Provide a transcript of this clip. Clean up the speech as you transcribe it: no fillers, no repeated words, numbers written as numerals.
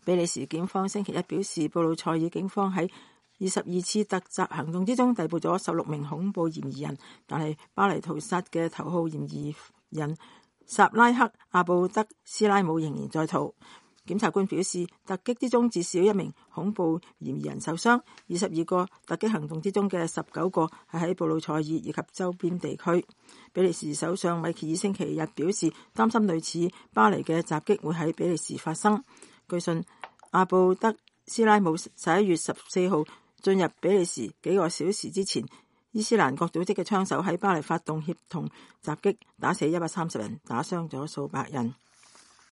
比利時警方星期一表示，布魯塞爾警方喺22次突襲行動之中逮捕咗16名恐怖嫌疑人，但係巴黎屠殺嘅頭號嫌疑人薩拉克·阿布德斯拉姆仍然在逃。檢察官表示，突擊之中至少1名恐怖嫌疑人受傷，22個突擊行動之中嘅19個係喺布魯塞爾以及周邊地區。比利時首相米歇爾星期日表示，擔心類似巴黎嘅襲擊會喺比利時發生。據信，阿布德斯拉姆11月14號進入比利時幾個小時之前，伊斯蘭國組織嘅槍手喺巴黎發動協同襲擊，打死130人，打傷咗數百人。